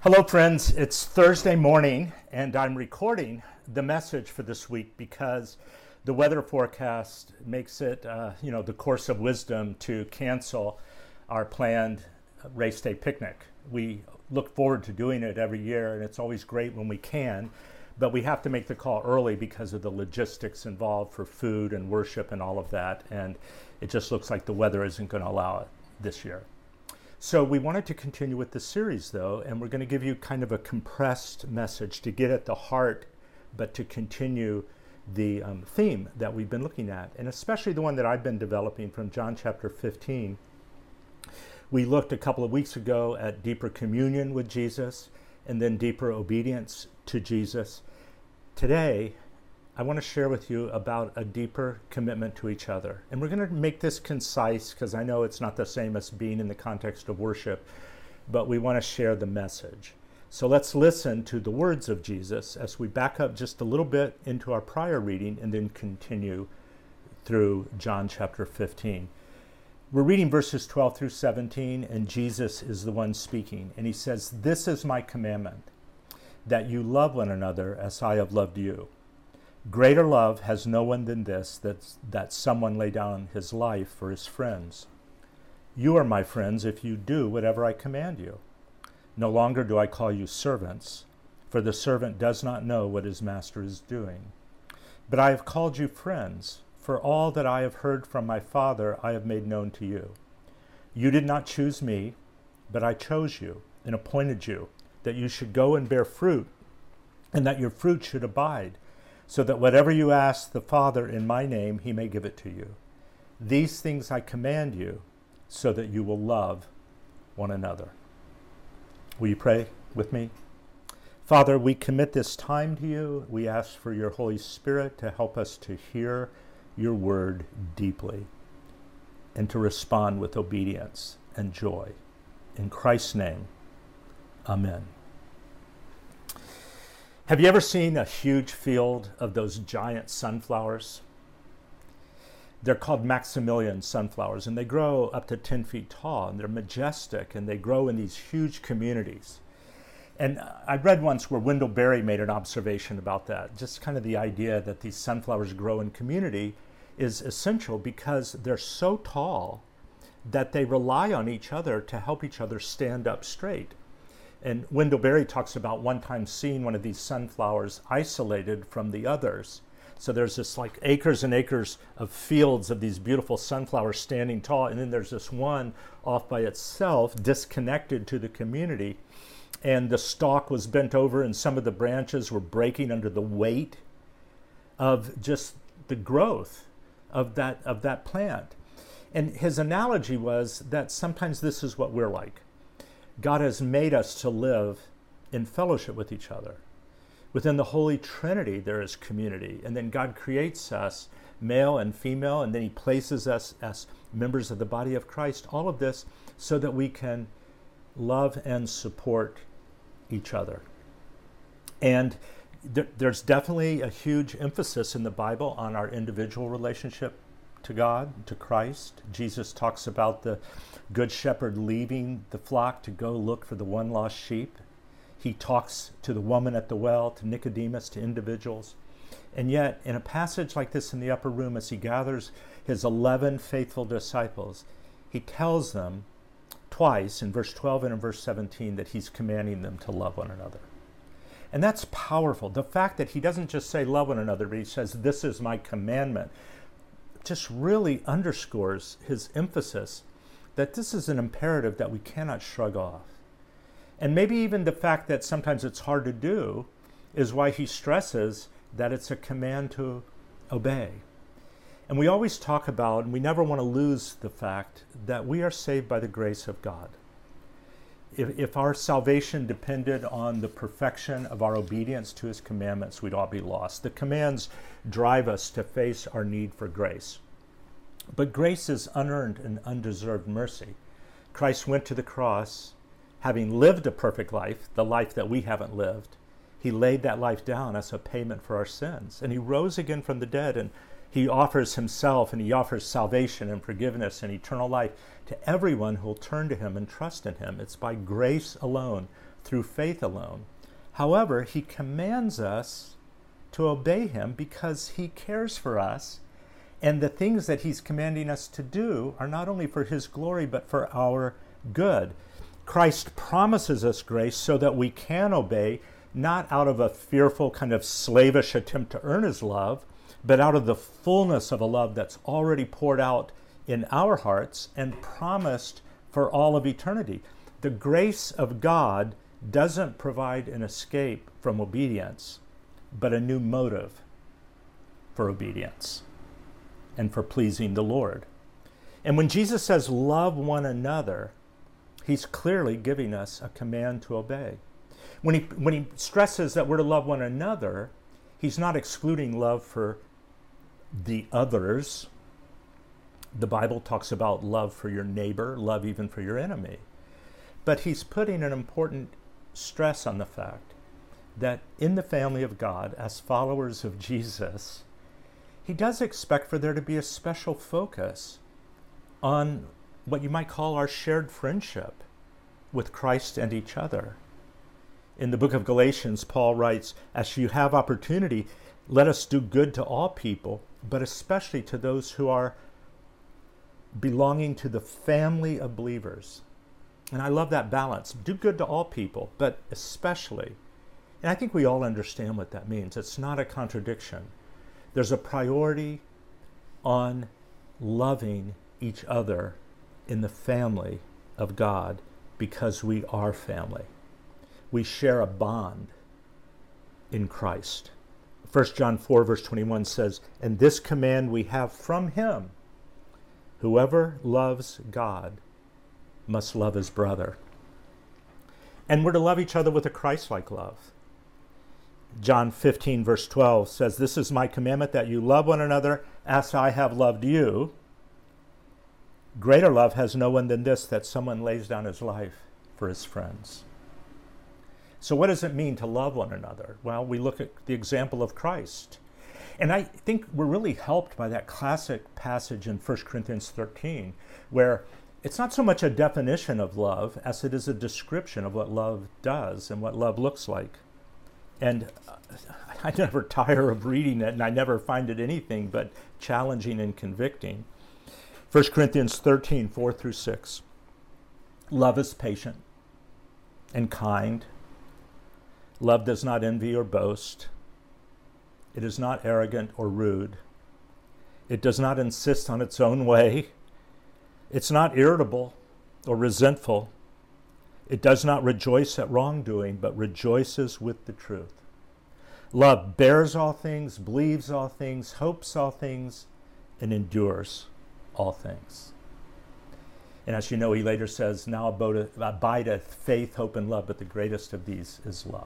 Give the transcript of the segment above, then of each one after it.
Hello, friends. It's Thursday morning, and I'm recording the message for this week because the weather forecast makes it, the course of wisdom to cancel our planned race day picnic. We look forward to doing it every year, and it's always great when we can, but we have to make the call early because of the logistics involved for food and worship and all of that, and it just looks like the weather isn't going to allow it this year. So we wanted to continue with the series, though, and we're going to give you kind of a compressed message to get at the heart, but to continue the theme that we've been looking at, and especially the one that I've been developing from John chapter 15. We looked a couple of weeks ago at deeper communion with Jesus and then deeper obedience to Jesus. Today, I want to share with you about a deeper commitment to each other. And we're going to make this concise because I know it's not the same as being in the context of worship, but we want to share the message. So let's listen to the words of Jesus as we back up just a little bit into our prior reading and then continue through John chapter 15. We're reading verses 12 through 17, and Jesus is the one speaking. And he says, "This is my commandment, that you love one another as I have loved you. Greater love has no one than this, that someone lay down his life for his friends. You are my friends if you do whatever I command you. No longer do I call you servants, for the servant does not know what his master is doing. But I have called you friends, for all that I have heard from my Father I have made known to you. You did not choose me, but I chose you and appointed you, that you should go and bear fruit, and that your fruit should abide, so that whatever you ask the Father in my name, he may give it to you. These things I command you, so that you will love one another." Will you pray with me? Father, we commit this time to you. We ask for your Holy Spirit to help us to hear your word deeply and to respond with obedience and joy. In Christ's name, amen. Have you ever seen a huge field of those giant sunflowers? They're called Maximilian sunflowers, and they grow up to 10 feet tall, and they're majestic, and they grow in these huge communities. And I read once where Wendell Berry made an observation about that. Just kind of the idea that these sunflowers grow in community is essential because they're so tall that they rely on each other to help each other stand up straight. And Wendell Berry talks about one time seeing one of these sunflowers isolated from the others. So there's this like acres and acres of fields of these beautiful sunflowers standing tall, and then there's this one off by itself, disconnected to the community. And the stalk was bent over, and some of the branches were breaking under the weight of just the growth of that plant. And his analogy was that sometimes this is what we're like. God has made us to live in fellowship with each other. Within the Holy Trinity, there is community. And then God creates us, male and female, and then he places us as members of the body of Christ. All of this so that we can love and support each other. And there's definitely a huge emphasis in the Bible on our individual relationship to God, to Christ. Jesus talks about the good shepherd leaving the flock to go look for the one lost sheep. He talks to the woman at the well, to Nicodemus, to individuals. And yet, in a passage like this in the upper room, as he gathers his 11 faithful disciples, he tells them twice, in verse 12 and in verse 17, that he's commanding them to love one another. And that's powerful. The fact that he doesn't just say love one another, but he says, "This is my commandment," just really underscores his emphasis that this is an imperative that we cannot shrug off. And maybe even the fact that sometimes it's hard to do is why he stresses that it's a command to obey. And we always talk about, and we never want to lose the fact that we are saved by the grace of God. If our salvation depended on the perfection of our obedience to his commandments, we'd all be lost. The commands drive us to face our need for grace. But grace is unearned and undeserved mercy. Christ went to the cross, having lived a perfect life, the life that we haven't lived. He laid that life down as a payment for our sins. And he rose again from the dead, and he offers himself, and he offers salvation and forgiveness and eternal life to everyone who will turn to him and trust in him. It's by grace alone, through faith alone. However, he commands us to obey him because he cares for us, and the things that he's commanding us to do are not only for his glory but for our good. Christ promises us grace so that we can obey, not out of a fearful kind of slavish attempt to earn his love, but out of the fullness of a love that's already poured out in our hearts and promised for all of eternity. The grace of God doesn't provide an escape from obedience, but a new motive for obedience and for pleasing the Lord. And when Jesus says, love one another, he's clearly giving us a command to obey. When he stresses that we're to love one another, he's not excluding love for the others. The Bible talks about love for your neighbor, love even for your enemy. But he's putting an important stress on the fact that in the family of God, as followers of Jesus, he does expect for there to be a special focus on what you might call our shared friendship with Christ and each other. In the book of Galatians, Paul writes, as you have opportunity, let us do good to all people, but especially to those who are belonging to the family of believers. And I love that balance. Do good to all people, but especially. And I think we all understand what that means. It's not a contradiction. There's a priority on loving each other in the family of God because we are family. We share a bond in Christ. 1 John 4 verse 21 says, and this command we have from him, whoever loves God must love his brother. And we're to love each other with a Christ-like love. John 15 verse 12 says, this is my commandment, that you love one another as I have loved you. Greater love has no one than this, that someone lays down his life for his friends. So what does it mean to love one another? Well, we look at the example of Christ. And I think we're really helped by that classic passage in 1 Corinthians 13, where it's not so much a definition of love as it is a description of what love does and what love looks like. And I never tire of reading it, and I never find it anything but challenging and convicting. 1 Corinthians 13, 4 through 6. Love is patient and kind. Love does not envy or boast. It is not arrogant or rude. It does not insist on its own way. It's not irritable or resentful. It does not rejoice at wrongdoing, but rejoices with the truth. Love bears all things, believes all things, hopes all things, and endures all things. And as you know, he later says, now abideth faith, hope, and love, but the greatest of these is love.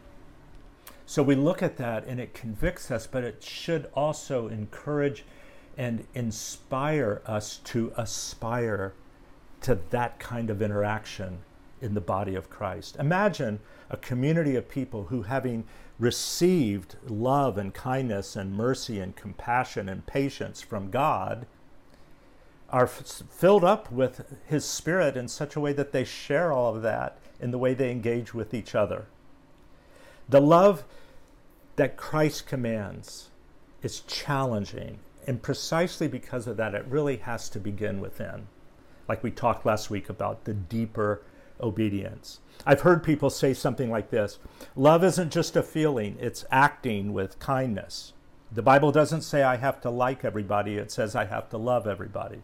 So we look at that and it convicts us, but it should also encourage and inspire us to aspire to that kind of interaction in the body of Christ. Imagine a community of people who, having received love and kindness and mercy and compassion and patience from God, are filled up with his Spirit in such a way that they share all of that in the way they engage with each other. The love that Christ commands is challenging, and precisely because of that, it really has to begin within. Like we talked last week about the deeper obedience. I've heard people say something like this: love isn't just a feeling, it's acting with kindness. The Bible doesn't say I have to like everybody, it says I have to love everybody.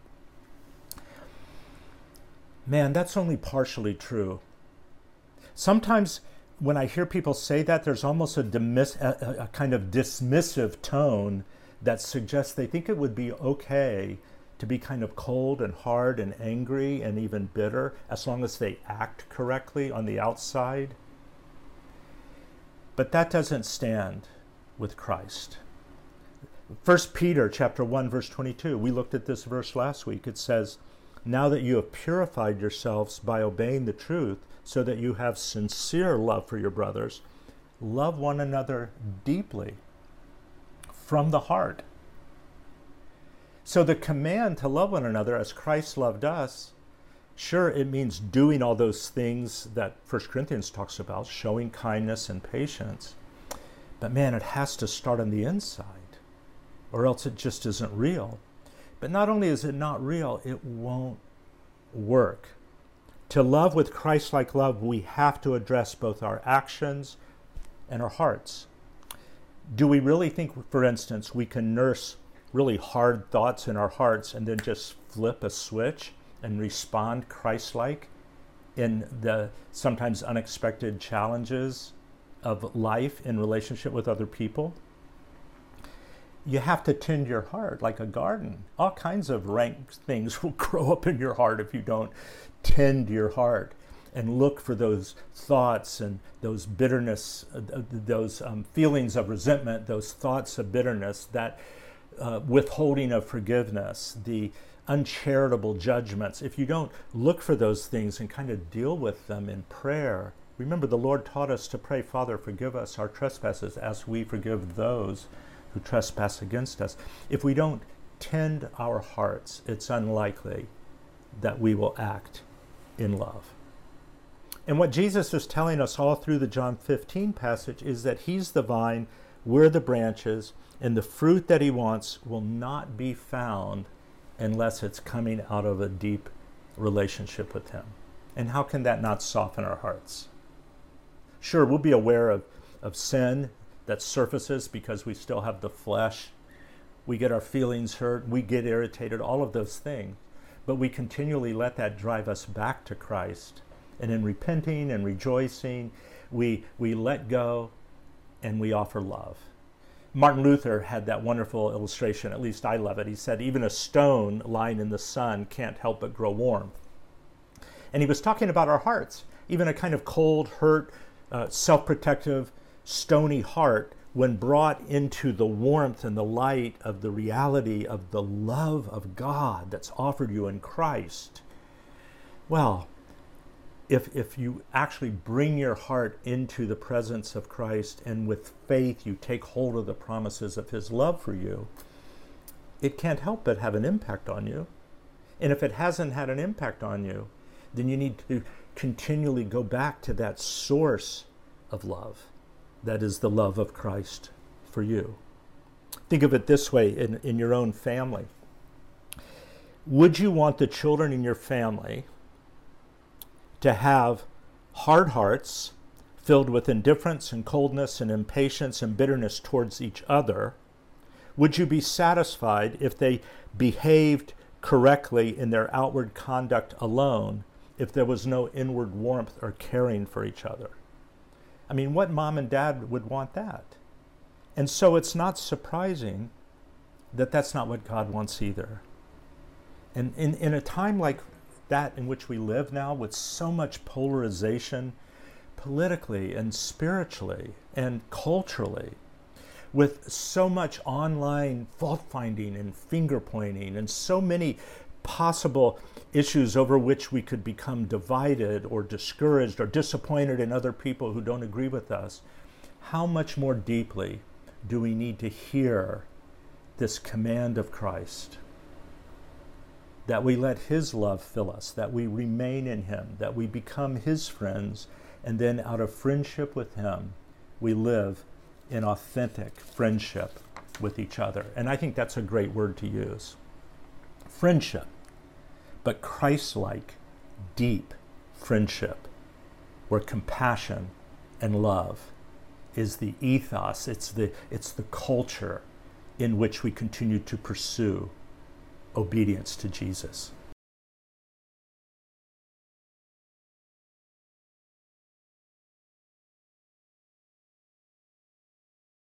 Man, that's only partially true. Sometimes when I hear people say that, there's almost a kind of dismissive tone that suggests they think it would be okay to be kind of cold and hard and angry and even bitter as long as they act correctly on the outside. But that doesn't stand with Christ. 1 Peter chapter 1, verse 22, we looked at this verse last week. It says, now that you have purified yourselves by obeying the truth, so that you have sincere love for your brothers, love one another deeply from the heart. So the command to love one another as Christ loved us Sure, it means doing all those things that 1 Corinthians talks about, showing kindness and patience. But man, it has to start on the inside, or else it just isn't real. But not only is it not real, it won't work. To love with Christ-like love, we have to address both our actions and our hearts. Do we really think, for instance, we can nurse really hard thoughts in our hearts and then just flip a switch and respond Christ-like in the sometimes unexpected challenges of life in relationship with other people? You have to tend your heart like a garden. All kinds of rank things will grow up in your heart if you don't tend your heart and look for those thoughts and those bitterness, those feelings of resentment, those thoughts of bitterness, that withholding of forgiveness, the uncharitable judgments. If you don't look for those things and kind of deal with them in prayer, remember the Lord taught us to pray, Father, forgive us our trespasses as we forgive those who trespass against us. If we don't tend our hearts, it's unlikely that we will act in love. And what Jesus is telling us all through the John 15 passage is that he's the vine, we're the branches, and the fruit that he wants will not be found unless it's coming out of a deep relationship with him. And how can that not soften our hearts? Sure, we'll be aware of sin that surfaces because we still have the flesh. We get our feelings hurt, we get irritated, all of those things. But we continually let that drive us back to Christ. And in repenting and rejoicing, we let go and we offer love. Martin Luther had that wonderful illustration, at least I love it. He said, even a stone lying in the sun can't help but grow warm. And he was talking about our hearts. Even a kind of cold, hurt, self-protective, stony heart, when brought into the warmth and the light of the reality of the love of God that's offered you in Christ, well, if you actually bring your heart into the presence of Christ and with faith you take hold of the promises of his love for you, it can't help but have an impact on you. And if it hasn't had an impact on you, then you need to continually go back to that source of love. That is the love of Christ for you. Think of it this way in your own family. Would you want the children in your family to have hard hearts filled with indifference and coldness and impatience and bitterness towards each other? Would you be satisfied if they behaved correctly in their outward conduct alone, if there was no inward warmth or caring for each other? I mean, what mom and dad would want that? And so it's not surprising that that's not what God wants either. And in a time like that in which we live now, with so much polarization politically and spiritually and culturally, with so much online fault-finding and finger-pointing and so many possible issues over which we could become divided or discouraged or disappointed in other people who don't agree with us, how much more deeply do we need to hear this command of Christ? That we let his love fill us, that we remain in him, that we become his friends, and then out of friendship with him, we live in authentic friendship with each other. And I think that's a great word to use. Friendship, but Christ-like, deep friendship, where compassion and love is the ethos, it's the culture in which we continue to pursue obedience to Jesus.